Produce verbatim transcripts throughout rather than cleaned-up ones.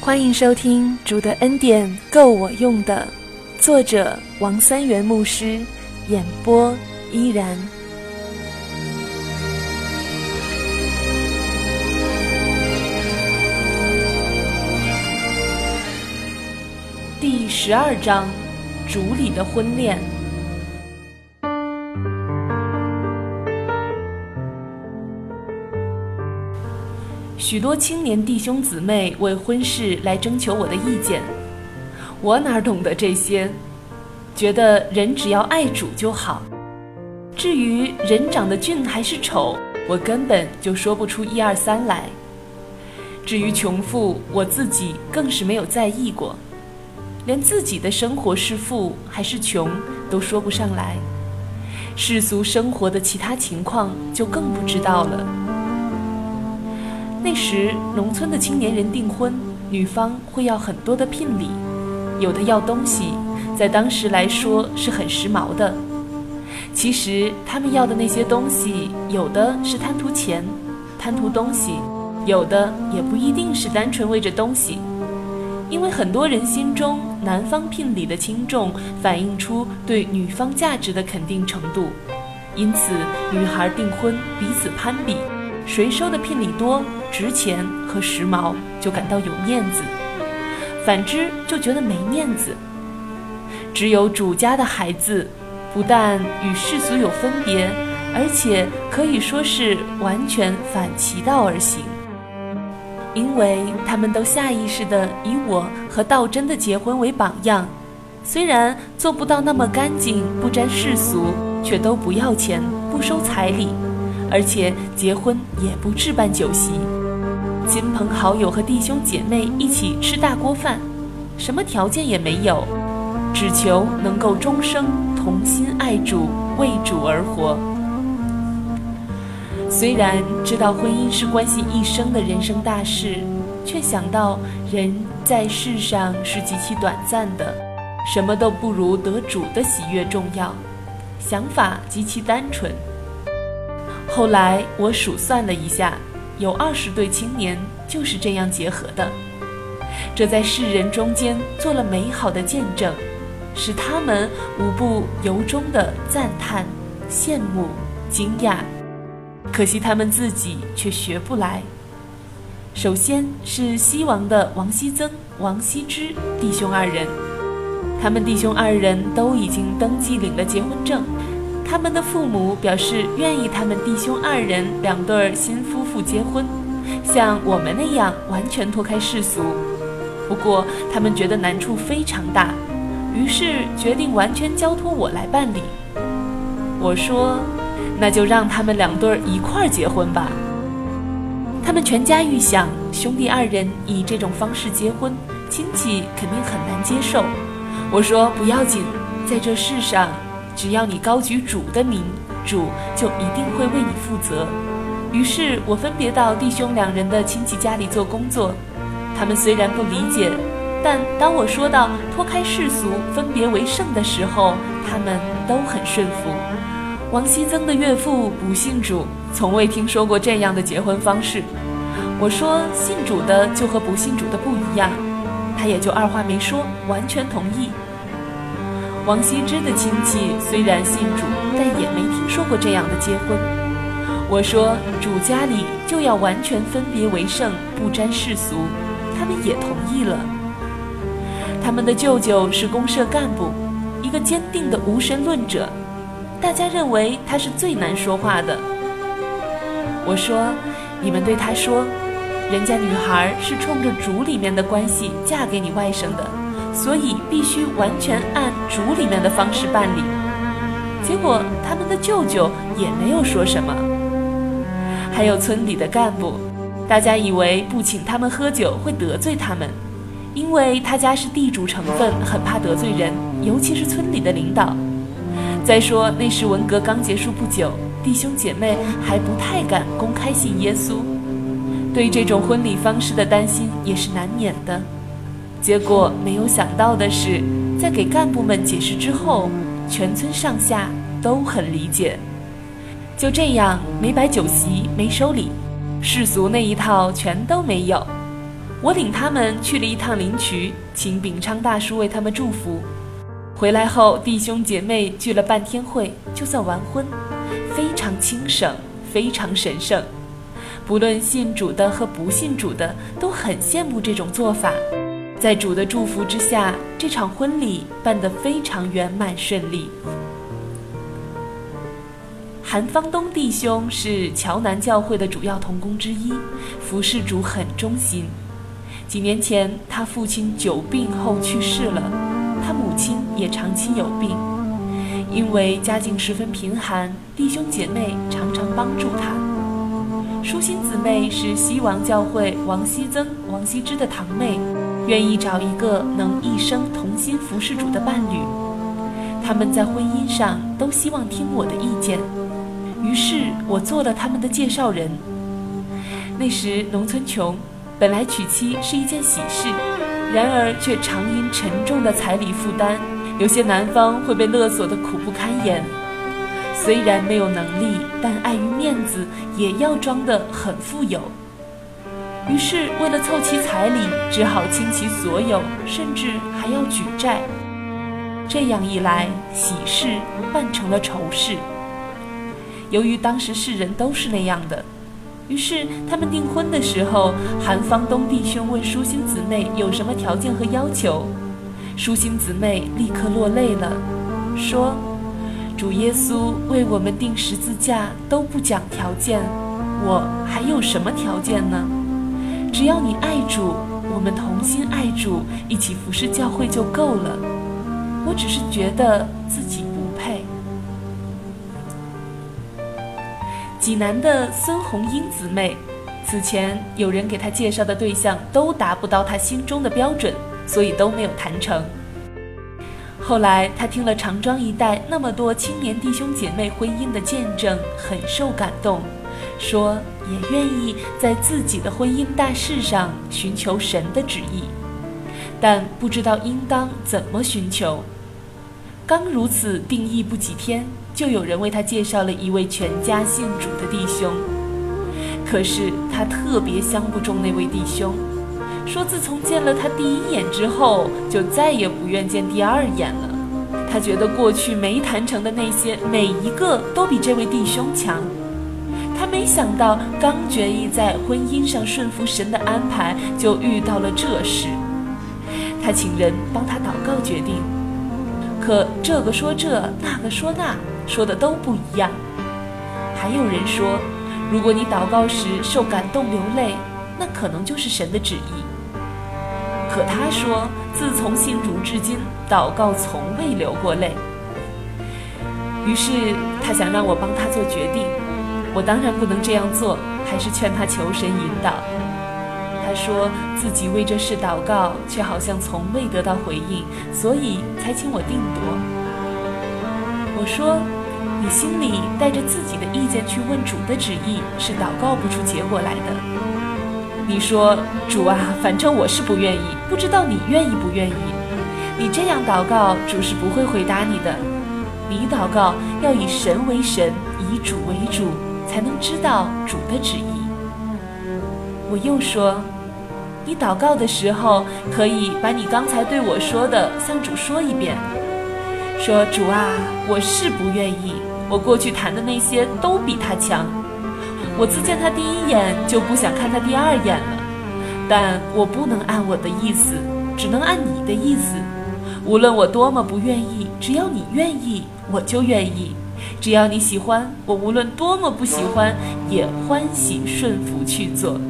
欢迎收听《主的恩典够我用的》，作者王三元牧师，演播依然。第十二章，主里的婚恋。许多青年弟兄姊妹为婚事来征求我的意见，我哪懂得这些，觉得人只要爱主就好。至于人长得俊还是丑，我根本就说不出一二三来。至于穷富，我自己更是没有在意过，连自己的生活是富还是穷都说不上来，世俗生活的其他情况就更不知道了。那时农村的青年人订婚，女方会要很多的聘礼，有的要东西，在当时来说是很时髦的。其实他们要的那些东西，有的是贪图钱，贪图东西，有的也不一定是单纯为着东西。因为很多人心中男方聘礼的轻重反映出对女方价值的肯定程度，因此女孩订婚彼此攀比，谁收的聘礼多、值钱和时髦就感到有面子，反之就觉得没面子。只有主家的孩子不但与世俗有分别，而且可以说是完全反其道而行，因为他们都下意识地以我和道真的结婚为榜样，虽然做不到那么干净不沾世俗，却都不要钱，不收彩礼，而且结婚也不置办酒席，亲朋好友和弟兄姐妹一起吃大锅饭，什么条件也没有，只求能够终生同心爱主，为主而活。虽然知道婚姻是关系一生的人生大事，却想到人在世上是极其短暂的，什么都不如得主的喜悦重要，想法极其单纯。后来我数算了一下，有二十对青年就是这样结合的，这在世人中间做了美好的见证，使他们无不由衷的赞叹、羡慕、惊讶。可惜他们自己却学不来。首先是西王的王熙增、王羲之弟兄二人，他们弟兄二人都已经登记领了结婚证，他们的父母表示愿意他们弟兄二人两对新夫妇结婚，像我们那样完全脱开世俗。不过他们觉得难处非常大，于是决定完全交托我来办理。我说那就让他们两对一块儿结婚吧。他们全家预想兄弟二人以这种方式结婚，亲戚肯定很难接受。我说不要紧，在这世上只要你高举主的名，主就一定会为你负责。于是我分别到弟兄两人的亲戚家里做工作，他们虽然不理解，但当我说到脱开世俗分别为圣的时候，他们都很顺服。王熙增的岳父不信主，从未听说过这样的结婚方式。我说信主的就和不信主的不一样，他也就二话没说，完全同意。王羲之的亲戚虽然信主，但也没听说过这样的结婚。我说主家里就要完全分别为圣，不沾世俗，他们也同意了。他们的舅舅是公社干部，一个坚定的无神论者，大家认为他是最难说话的。我说你们对他说，人家女孩是冲着主里面的关系嫁给你外甥的，所以必须完全按主里面的方式办理。结果他们的舅舅也没有说什么。还有村里的干部，大家以为不请他们喝酒会得罪他们，因为他家是地主成分，很怕得罪人，尤其是村里的领导。再说那时文革刚结束不久，弟兄姐妹还不太敢公开信耶稣，对这种婚礼方式的担心也是难免的。结果没有想到的是，在给干部们解释之后，全村上下都很理解。就这样，没摆酒席，没收礼，世俗那一套全都没有。 我领他们去了一趟灵渠，请秉昌大叔为他们祝福。回来后，弟兄姐妹聚了半天会，就算完婚，非常轻省，非常神圣。不论信主的和不信主的，都很羡慕这种做法。在主的祝福之下，这场婚礼办得非常圆满顺利。韩方东弟兄是桥南教会的主要同工之一，服侍主很忠心。几年前，他父亲久病后去世了，他母亲也长期有病。因为家境十分贫寒，弟兄姐妹常常帮助他。舒心姊妹是西王教会王熙增、王羲之的堂妹，愿意找一个能一生同心服侍主的伴侣。他们在婚姻上都希望听我的意见，于是我做了他们的介绍人。那时农村穷，本来娶妻是一件喜事，然而却常因沉重的彩礼负担，有些男方会被勒索得苦不堪言。虽然没有能力，但碍于面子，也要装得很富有。于是为了凑齐彩礼，只好倾其所有，甚至还要举债。这样一来，喜事办成了愁事。由于当时世人都是那样的，于是他们订婚的时候，韩方东弟兄问舒心姊妹有什么条件和要求。舒心姊妹立刻落泪了，说：主耶稣为我们钉十字架都不讲条件，我还有什么条件呢？只要你爱主，我们同心爱主，一起服侍教会就够了。我只是觉得自己不配。济南的孙红英姊妹，此前有人给她介绍的对象都达不到她心中的标准，所以都没有谈成。后来她听了长庄一带那么多青年弟兄姐妹婚姻的见证，很受感动，说也愿意在自己的婚姻大事上寻求神的旨意，但不知道应当怎么寻求。刚如此定义不几天，就有人为他介绍了一位全家信主的弟兄。可是他特别相不中那位弟兄，说自从见了他第一眼之后，就再也不愿见第二眼了。他觉得过去没谈成的那些，每一个都比这位弟兄强。他没想到刚决意在婚姻上顺服神的安排，就遇到了这事。他请人帮他祷告决定，可这个说这，那个说那，说的都不一样。还有人说，如果你祷告时受感动流泪，那可能就是神的旨意。可他说，自从信主至今，祷告从未流过泪。于是他想让我帮他做决定，我当然不能这样做，还是劝他求神引导。他说自己为这事祷告，却好像从未得到回应，所以才请我定夺。我说，你心里带着自己的意见去问主的旨意，是祷告不出结果来的。你说，主啊，反正我是不愿意，不知道你愿意不愿意。你这样祷告，主是不会回答你的。你祷告要以神为神，以主为主，才能知道主的旨意。我又说，你祷告的时候，可以把你刚才对我说的向主说一遍。说，主啊，我是不愿意，我过去谈的那些都比他强。我自见他第一眼就不想看他第二眼了，但我不能按我的意思，只能按你的意思。无论我多么不愿意，只要你愿意，我就愿意。只要你喜欢，我无论多么不喜欢，也欢喜顺服去做。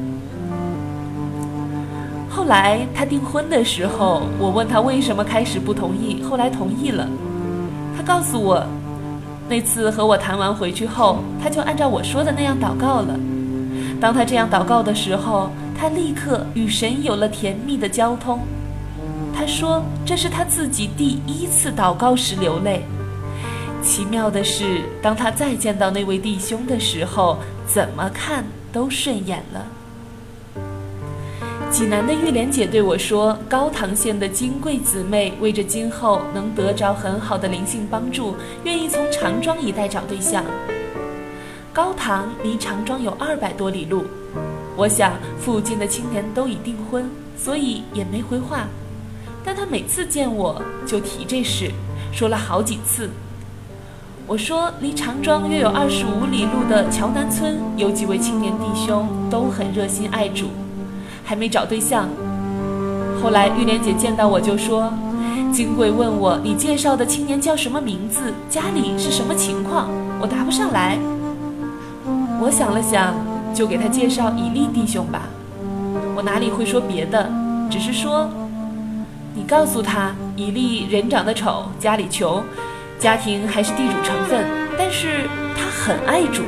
后来他订婚的时候，我问他为什么开始不同意，后来同意了。他告诉我，那次和我谈完回去后，他就按照我说的那样祷告了。当他这样祷告的时候，他立刻与神有了甜蜜的交通。他说这是他自己第一次祷告时流泪。奇妙的是，当他再见到那位弟兄的时候，怎么看都顺眼了。济南的玉莲姐对我说，高唐县的金贵姊妹为着今后能得着很好的灵性帮助，愿意从长庄一带找对象。高唐离长庄有二百多里路， 我想附近的青年都已订婚，所以也没回话。但他每次见我就提这事，说了好几次。我说离长庄约有二十五里路的桥南村有几位青年弟兄都很热心爱主，还没找对象。后来玉莲姐见到我就说，金贵问我你介绍的青年叫什么名字，家里是什么情况，我答不上来。我想了想，就给他介绍以利弟兄吧。我哪里会说别的，只是说你告诉他，以利人长得丑，家里穷，家庭还是地主成分，但是他很爱主。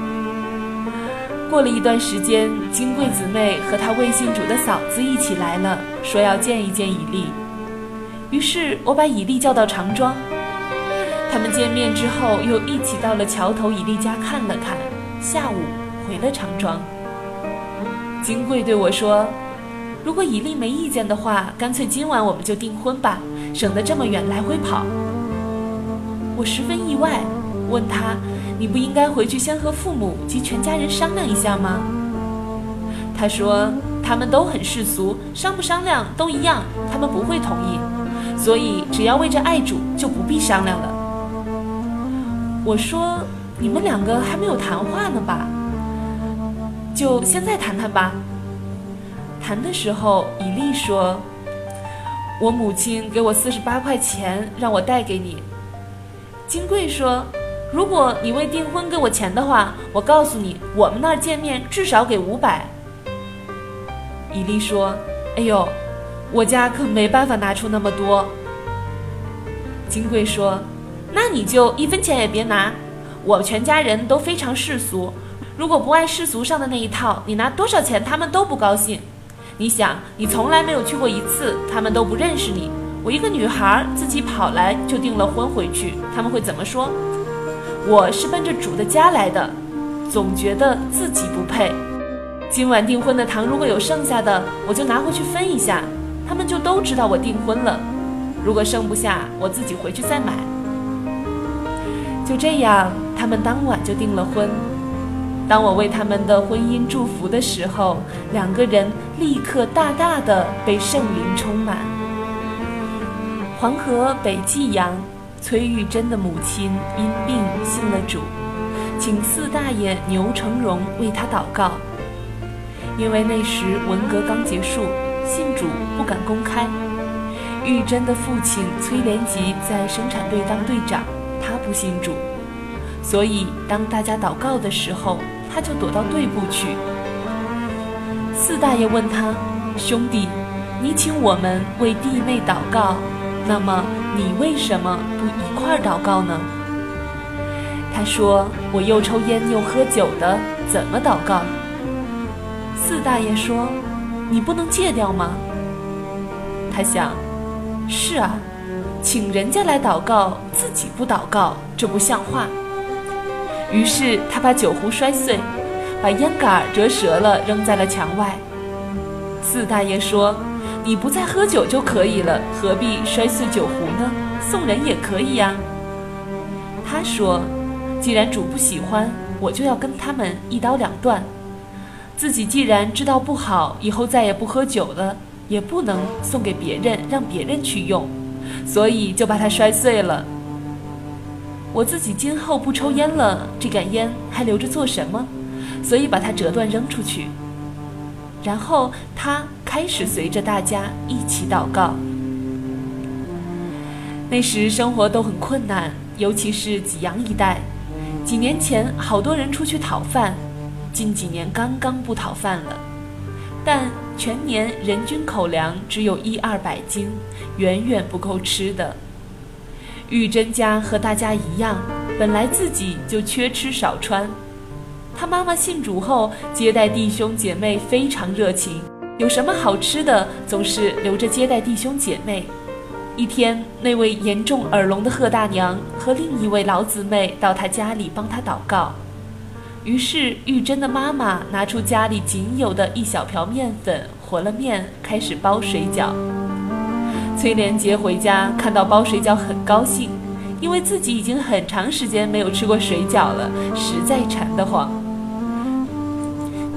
过了一段时间，金贵姊妹和她未信主的嫂子一起来了，说要见一见以利。于是我把以利叫到长庄，他们见面之后又一起到了桥头以利家看了看，下午回了长庄。金贵对我说，如果以利没意见的话，干脆今晚我们就订婚吧，省得这么远来回跑。我十分意外，问他，你不应该回去先和父母及全家人商量一下吗？他说他们都很世俗，商不商量都一样，他们不会同意，所以只要为着爱主就不必商量了。我说你们两个还没有谈话呢吧，就现在谈谈吧。谈的时候以利说，我母亲给我四十八块钱让我带给你。金贵说，如果你为订婚给我钱的话，我告诉你，我们那儿见面至少给五百。以利说，哎呦，我家可没办法拿出那么多。金贵说，那你就一分钱也别拿，我全家人都非常世俗，如果不爱世俗上的那一套，你拿多少钱他们都不高兴。你想，你从来没有去过一次，他们都不认识你，我一个女孩自己跑来就订了婚回去，他们会怎么说？我是奔着主的家来的，总觉得自己不配。今晚订婚的糖如果有剩下的，我就拿回去分一下，他们就都知道我订婚了。如果剩不下，我自己回去再买。就这样，他们当晚就订了婚。当我为他们的婚姻祝福的时候，两个人立刻大大的被圣灵充满。黄河北济阳，崔玉珍的母亲因病信了主，请四大爷牛成荣为他祷告。因为那时文革刚结束，信主不敢公开。玉珍的父亲崔连吉在生产队当队长，他不信主，所以当大家祷告的时候，他就躲到队部去。四大爷问他，兄弟，你请我们为弟妹祷告，那么你为什么不一块祷告呢？他说，我又抽烟又喝酒的，怎么祷告？四大爷说，你不能戒掉吗？他想，是啊，请人家来祷告，自己不祷告，这不像话。于是他把酒壶摔碎，把烟杆折折了，扔在了墙外。四大爷说，你不再喝酒就可以了，何必摔碎酒壶呢？送人也可以呀。他说，既然主不喜欢，我就要跟他们一刀两断。自己既然知道不好，以后再也不喝酒了，也不能送给别人，让别人去用，所以就把它摔碎了。我自己今后不抽烟了，这杆烟还留着做什么？所以把它折断扔出去。然后他开始随着大家一起祷告。那时生活都很困难，尤其是济阳一带。几年前好多人出去讨饭，近几年刚刚不讨饭了，但全年人均口粮只有一二百斤，远远不够吃的。玉珍家和大家一样，本来自己就缺吃少穿。他妈妈信主后，接待弟兄姐妹非常热情，有什么好吃的总是留着接待弟兄姐妹。一天，那位严重耳聋的贺大娘和另一位老姊妹到她家里帮她祷告。于是玉珍的妈妈拿出家里仅有的一小瓢面粉，和了面，开始包水饺。崔连杰回家看到包水饺很高兴，因为自己已经很长时间没有吃过水饺了，实在馋得慌。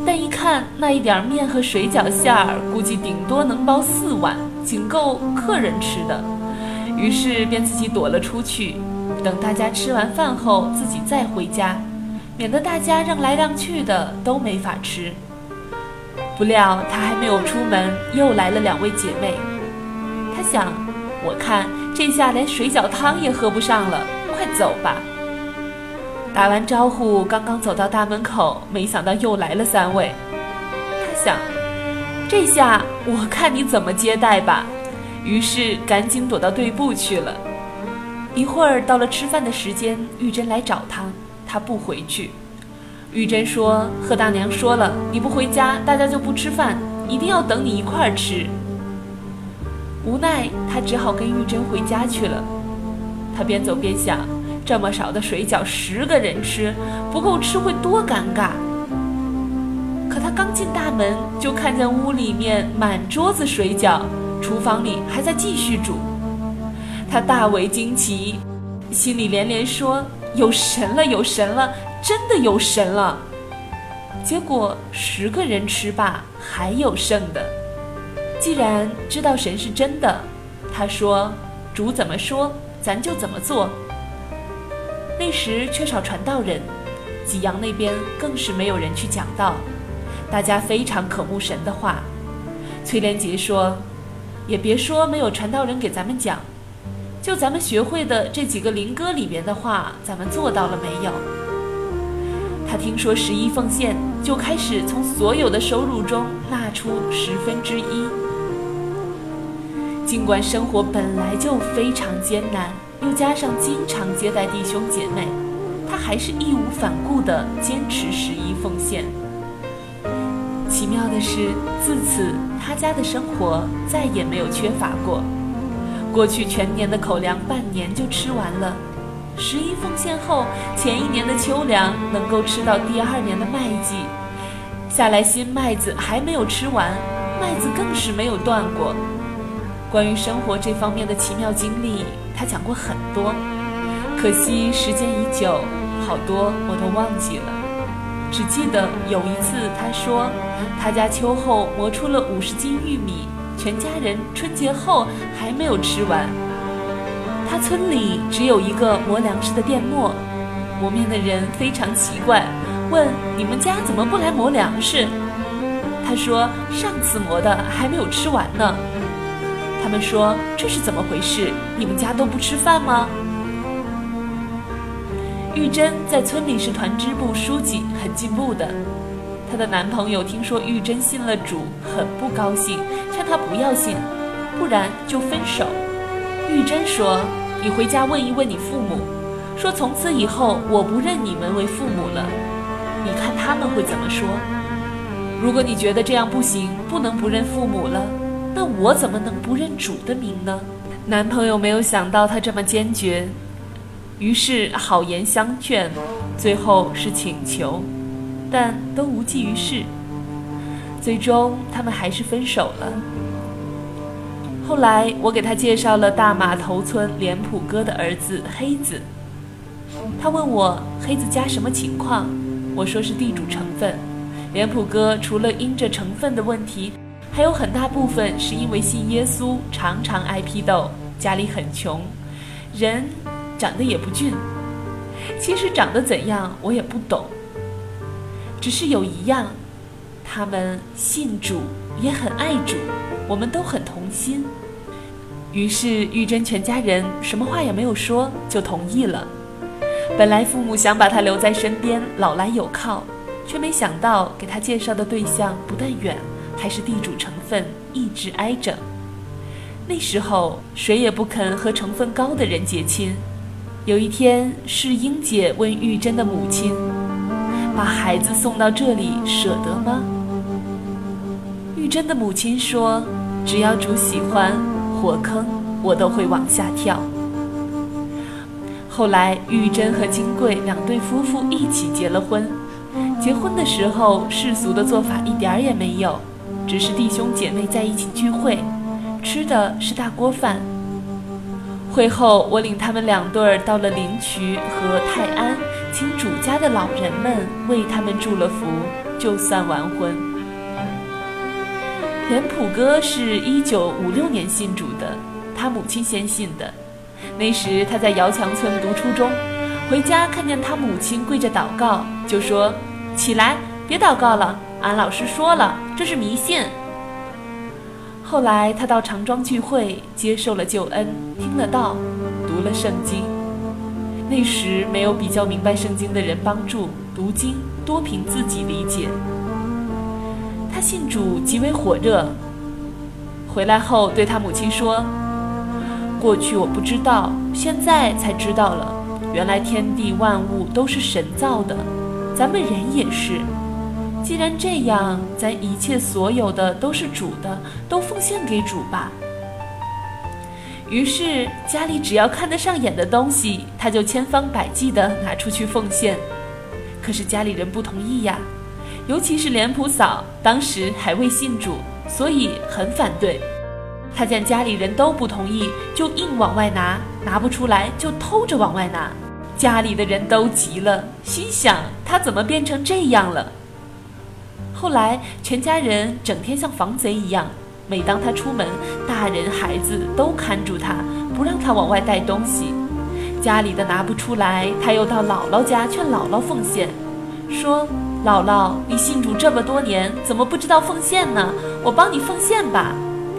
但一看那一点面和水饺馅儿，估计顶多能包四碗，仅够客人吃的。于是便自己躲了出去，等大家吃完饭后自己再回家，免得大家让来让去的都没法吃。不料他还没有出门，又来了两位姐妹。他想，我看这下连水饺汤也喝不上了，快走吧。打完招呼，刚刚走到大门口，没想到又来了三位。他想，这下我看你怎么接待吧。于是赶紧躲到队部去了。一会儿到了吃饭的时间，玉珍来找他，他不回去。玉珍说，贺大娘说了，你不回家，大家就不吃饭，一定要等你一块儿吃。无奈他只好跟玉珍回家去了。他边走边想，这么少的水饺，十个人吃不够吃会多尴尬。可他刚进大门，就看见屋里面满桌子水饺，厨房里还在继续煮。他大为惊奇，心里连连说，有神了，有神了，真的有神了。结果十个人吃罢，还有剩的。既然知道神是真的，他说，主怎么说咱就怎么做。那时缺少传道人，济阳那边更是没有人去讲道，大家非常渴慕神的话。崔连杰说，也别说没有传道人给咱们讲，就咱们学会的这几个灵歌里边的话，咱们做到了没有？他听说十一奉献，就开始从所有的收入中纳出十分之一。尽管生活本来就非常艰难，又加上经常接待弟兄姐妹，他还是义无反顾地坚持十一奉献。奇妙的是，自此他家的生活再也没有缺乏过。过去全年的口粮半年就吃完了，十一奉献后，前一年的秋粮能够吃到第二年的麦季，下来新麦子还没有吃完，麦子更是没有断过。关于生活这方面的奇妙经历，他讲过很多，可惜时间已久，好多我都忘记了。只记得有一次他说，他家秋后磨出了五十斤玉米，全家人春节后还没有吃完。他村里只有一个磨粮食的店磨，磨面的人非常奇怪，问你们家怎么不来磨粮食？他说上次磨的还没有吃完呢。他们说，这是怎么回事？你们家都不吃饭吗？玉珍在村里是团支部书记，很进步的。她的男朋友听说玉珍信了主，很不高兴，劝她不要信，不然就分手。玉珍说，你回家问一问你父母，说从此以后我不认你们为父母了，你看他们会怎么说？如果你觉得这样不行，不能不认父母了，那我怎么能不认主的名呢？男朋友没有想到她这么坚决，于是好言相劝，最后是请求，但都无济于事。最终他们还是分手了。后来我给他介绍了大码头村脸谱哥的儿子黑子，他问我黑子家什么情况，我说是地主成分。脸谱哥除了因着成分的问题，还有很大部分是因为信耶稣，常常挨批斗，家里很穷，人长得也不俊。其实长得怎样我也不懂，只是有一样，他们信主，也很爱主，我们都很同心。于是玉珍全家人什么话也没有说，就同意了。本来父母想把他留在身边，老来有靠，却没想到给他介绍的对象不但远，还是地主成分，一直挨着。那时候谁也不肯和成分高的人结亲。有一天，世英姐问玉珍的母亲，把孩子送到这里舍得吗？玉珍的母亲说，只要主喜欢，火坑我都会往下跳。后来玉珍和金贵两对夫妇一起结了婚。结婚的时候世俗的做法一点儿也没有，只是弟兄姐妹在一起聚会，吃的是大锅饭。会后我领他们两对儿到了灵渠和泰安， 请主家的老人们为他们祝了福，就算完婚。脸谱哥是一九五六年信主的，他母亲先信的。那时他在姚强村读初中，回家看见他母亲跪着祷告，就说：“起来，别祷告了，俺老师说了，这是迷信。”后来他到长庄聚会，接受了救恩，听了道，读了圣经。那时没有比较明白圣经的人帮助，读经多凭自己理解。他信主极为火热，回来后对他母亲说：“过去我不知道，现在才知道了，原来天地万物都是神造的，咱们人也是。既然这样，咱一切所有的都是主的，都奉献给主吧。”于是家里只要看得上眼的东西，他就千方百计地拿出去奉献。可是家里人不同意呀，尤其是脸谱嫂，当时还未信主，所以很反对。他见家里人都不同意，就硬往外拿，拿不出来就偷着往外拿。家里的人都急了，心想他怎么变成这样了？后来全家人整天像防贼一样，每当他出门，大人孩子都看住他，不让他往外带东西。家里的拿不出来，他又到姥姥家劝姥姥奉献，说：“姥姥，你信主这么多年，怎么不知道奉献呢？我帮你奉献吧。”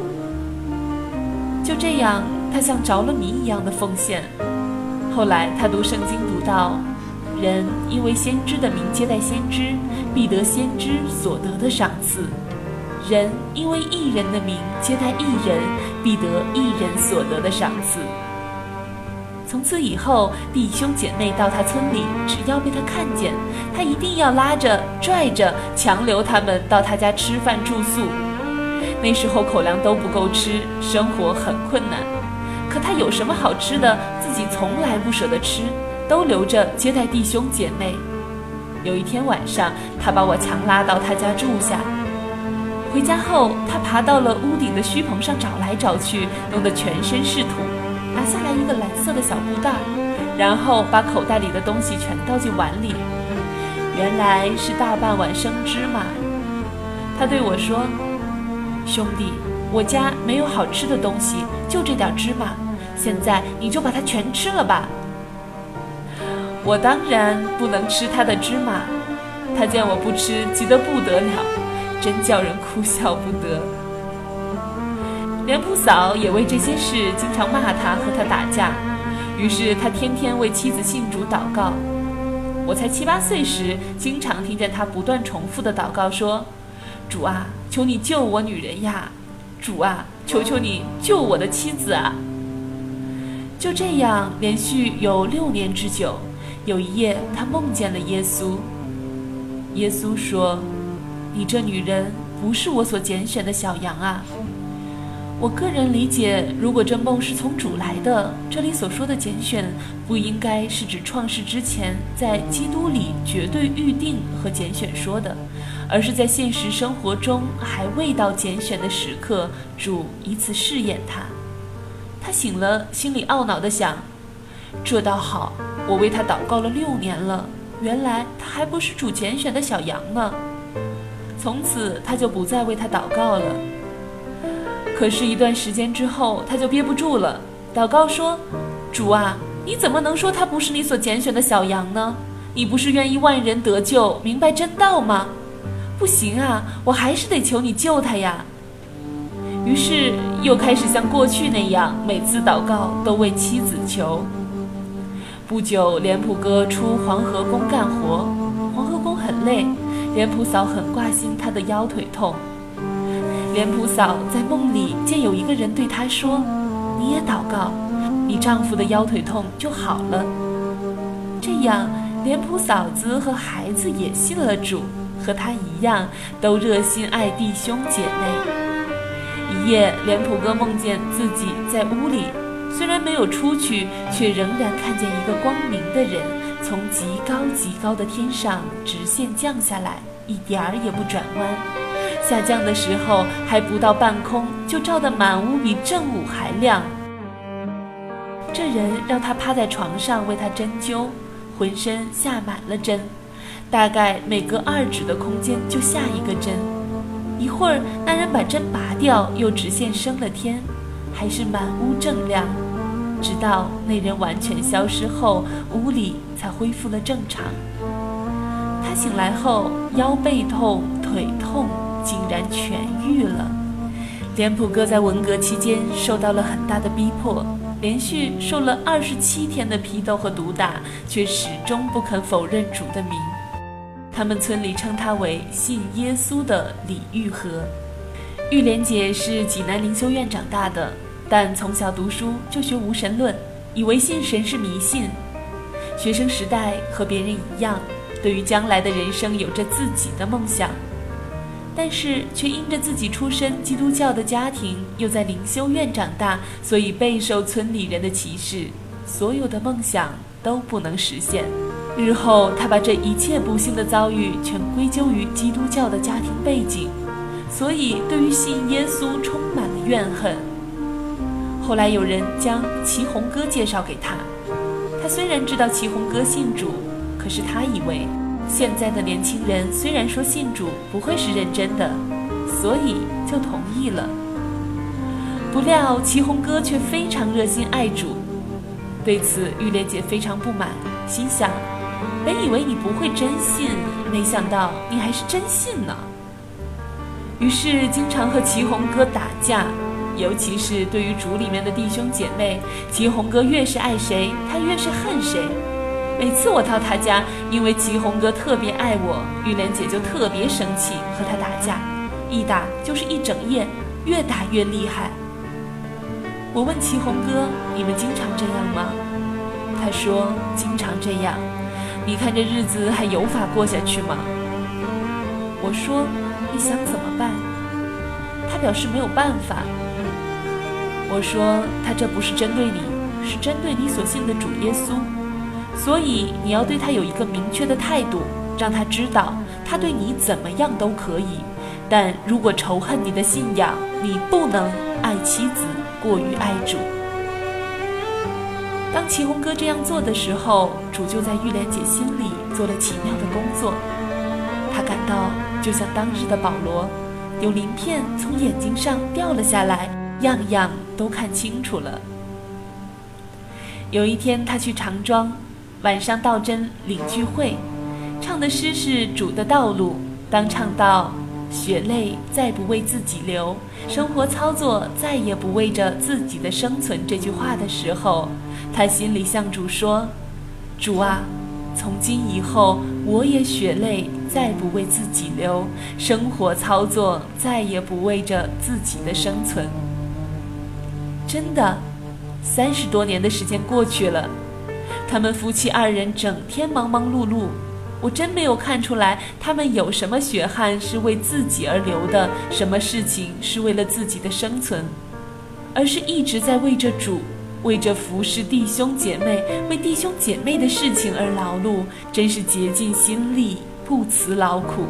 就这样，他像着了迷一样的奉献。后来他读圣经读到：“人因为先知的名接待先知，必得先知所得的赏赐；人因为义人的名接待义人，必得义人所得的赏赐。”从此以后，弟兄姐妹到他村里，只要被他看见，他一定要拉着、拽着、强留他们到他家吃饭住宿。那时候口粮都不够吃，生活很困难。可他有什么好吃的，自己从来不舍得吃，都留着接待弟兄姐妹。有一天晚上，他把我强拉到他家住下。回家后，他爬到了屋顶的虚棚上找来找去，弄得全身是土，拿下来一个蓝色的小布袋，然后把口袋里的东西全倒进碗里。原来是大半碗生芝麻。他对我说：“兄弟，我家没有好吃的东西，就这点芝麻，现在你就把它全吃了吧。”我当然不能吃他的芝麻，他见我不吃，急得不得了，真叫人哭笑不得。脸谱嫂也为这些事经常骂他，和他打架，于是他天天为妻子信主祷告。我才七八岁时，经常听见他不断重复的祷告说：“主啊，求你救我女人呀！主啊，求求你救我的妻子啊！”就这样连续有六年之久。有一夜，他梦见了耶稣。耶稣说：“你这女人不是我所拣选的小羊啊。”我个人理解，如果这梦是从主来的，这里所说的拣选，不应该是指创世之前在基督里绝对预定和拣选说的，而是在现实生活中还未到拣选的时刻，主以此试验他。他醒了，心里懊恼地想：这倒好，我为他祷告了六年了，原来他还不是主拣选的小羊呢。从此他就不再为他祷告了。可是，一段时间之后，他就憋不住了，祷告说：“主啊，你怎么能说他不是你所拣选的小羊呢？你不是愿意万人得救，明白真道吗？不行啊，我还是得求你救他呀。”于是又开始像过去那样，每次祷告都为妻子求。不久，脸谱哥出黄河宫干活，黄河宫很累，脸谱嫂很挂心他的腰腿痛。脸谱嫂在梦里见有一个人对她说：“你也祷告，你丈夫的腰腿痛就好了。”这样，脸谱嫂子和孩子也信了主，和她一样，都热心爱弟兄姐妹。一夜，脸谱哥梦见自己在屋里，虽然没有出去，却仍然看见一个光明的人从极高极高的天上直线降下来，一点儿也不转弯。下降的时候还不到半空，就照得满屋比正午还亮。这人让他趴在床上为他针灸， 浑身下满了针，大概每隔二指的空间就下一个针。一会儿那人把针拔掉，又直线升了天，还是满屋正亮。直到那人完全消失后，屋里才恢复了正常。他醒来后，腰背痛、腿痛竟然痊愈了。脸谱哥在文革期间受到了很大的逼迫，连续受了二十七天的批斗和毒打，却始终不肯否认主的名。他们村里称他为信耶稣的李玉和。玉莲姐是济南灵修院长大的，但从小读书就学无神论，以为信神是迷信。学生时代和别人一样，对于将来的人生有着自己的梦想，但是却因着自己出身基督教的家庭，又在灵修院长大，所以备受村里人的歧视，所有的梦想都不能实现。日后他把这一切不幸的遭遇全归咎于基督教的家庭背景，所以对于信耶稣充满了怨恨。后来有人将祁红哥介绍给他，他虽然知道祁红哥信主，可是他以为现在的年轻人虽然说信主不会是认真的，所以就同意了。不料祁红哥却非常热心爱主，对此玉莲姐非常不满，心想本以为你不会真信，没想到你还是真信呢。于是经常和祁红哥打架，尤其是对于主里面的弟兄姐妹，祁红哥越是爱谁，他越是恨谁。每次我到他家，因为祁红哥特别爱我，玉莲姐就特别生气，和他打架，一打就是一整夜，越打越厉害。我问祁红哥，你们经常这样吗？他说经常这样。你看这日子还有法过下去吗？我说你想怎么办？他表示没有办法。我说他这不是针对你，是针对你所信的主耶稣，所以你要对他有一个明确的态度，让他知道他对你怎么样都可以，但如果仇恨你的信仰，你不能爱妻子过于爱主。当祁红哥这样做的时候，主就在玉莲姐心里做了奇妙的工作。他感到就像当日的保罗，有鳞片从眼睛上掉了下来，样样都看清楚了。有一天他去长庄，晚上到真领聚会，唱的诗是主的道路。当唱到血泪再不为自己流，生活操作再也不为着自己的生存这句话的时候，他心里向主说，主啊，从今以后我也血泪再不为自己流，生活操作再也不为着自己的生存。真的，三十多年的时间过去了，他们夫妻二人整天忙忙碌碌，我真没有看出来他们有什么血汗是为自己而流的，什么事情是为了自己的生存，而是一直在为着主，为着服侍弟兄姐妹，为弟兄姐妹的事情而劳碌，真是竭尽心力，不辞劳苦。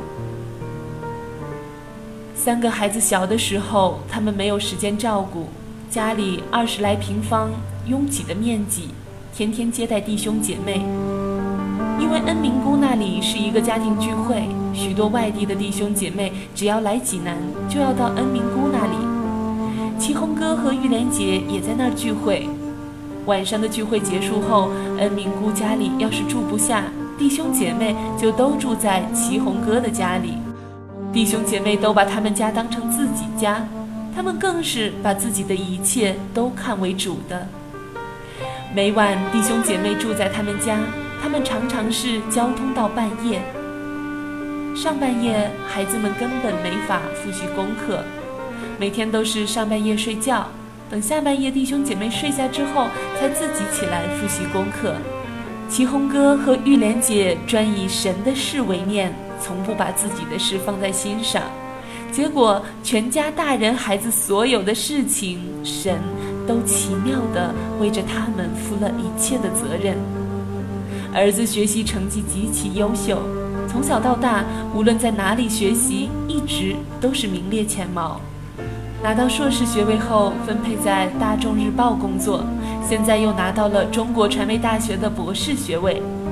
三个孩子小的时候，他们没有时间照顾，家里二十来平方拥挤的面积，天天接待弟兄姐妹。因为恩明姑那里是一个家庭聚会，许多外地的弟兄姐妹只要来济南，就要到恩明姑那里。祁红哥和玉莲姐也在那儿聚会。晚上的聚会结束后，恩明姑家里要是住不下，弟兄姐妹就都住在祁红哥的家里。弟兄姐妹都把他们家当成自己家，他们更是把自己的一切都看为主的。每晚弟兄姐妹住在他们家，他们常常是交通到半夜。上半夜孩子们根本没法复习功课，每天都是上半夜睡觉，等下半夜弟兄姐妹睡下之后，才自己起来复习功课。祁红哥和玉莲姐专以神的事为念，从不把自己的事放在心上，结果全家大人孩子所有的事情，神都奇妙地为着他们负了一切的责任。儿子学习成绩极其优秀，从小到大无论在哪里学习，一直都是名列前茅。拿到硕士学位后，分配在大众日报工作，现在又拿到了中国传媒大学的博士学位。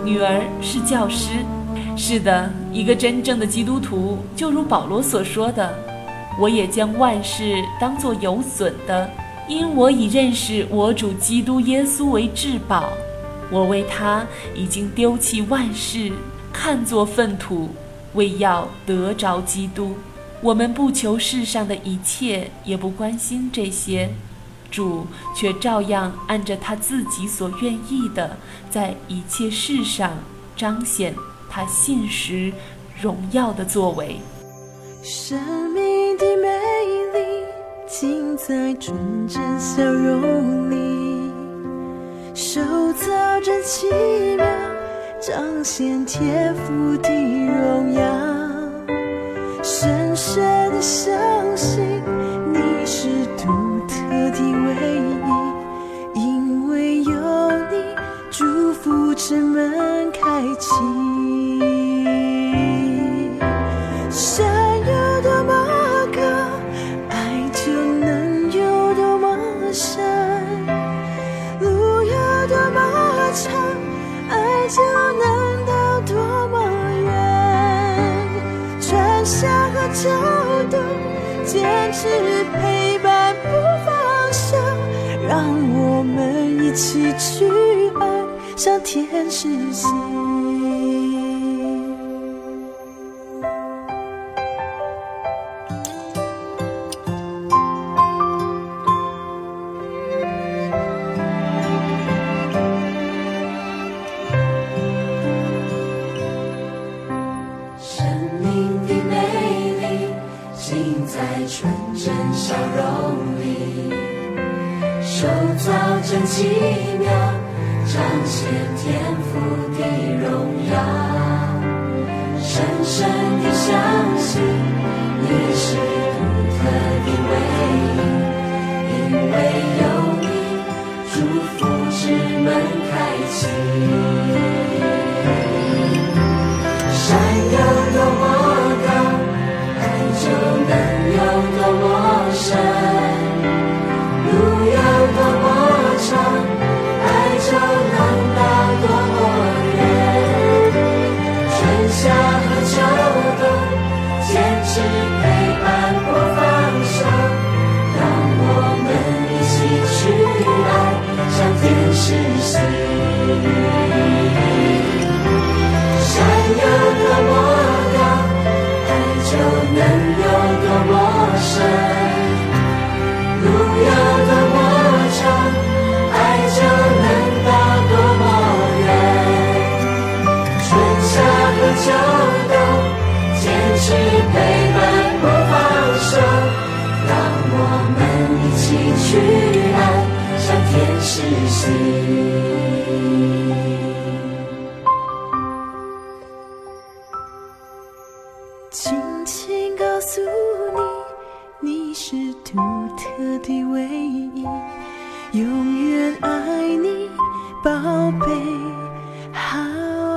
女儿是教师。是的，一个真正的基督徒，就如保罗所说的，我也将万事当作有损的，因我已认识我主基督耶稣为至宝，我为他已经丢弃万事，看作粪土，为要得着基督。我们不求世上的一切，也不关心这些，主却照样按着他自己所愿意的，在一切事上彰显他信实荣耀的作为。 生命的美丽尽在纯真笑容里，手造真奇妙，彰显天父的荣耀。深深地相信你是独特的唯一，因为有你，祝福之门开启。山有多么高，爱就能有多么深；路有多么长，爱就能到多么远。春夏和秋冬，坚持陪伴不放手，让我们一起去爱，向天实行。 纯真笑容里，手造真奇妙，彰显天父的荣耀。深深地相信你是独特的唯一，因为有你，祝福之门开启。山有多么高，爱就能有多么深，路有多么长，爱就能到多么远。春夏和秋冬，坚持陪伴不放手，让我们一起去爱，向天实行。山有多么高，爱就能有多么深，路有多么长，爱就能到多么远。春夏和秋冬，坚持陪伴不放手，让我们一起去爱，向天实行。 轻轻告诉你，你是独特的唯一，永远爱你，宝贝，好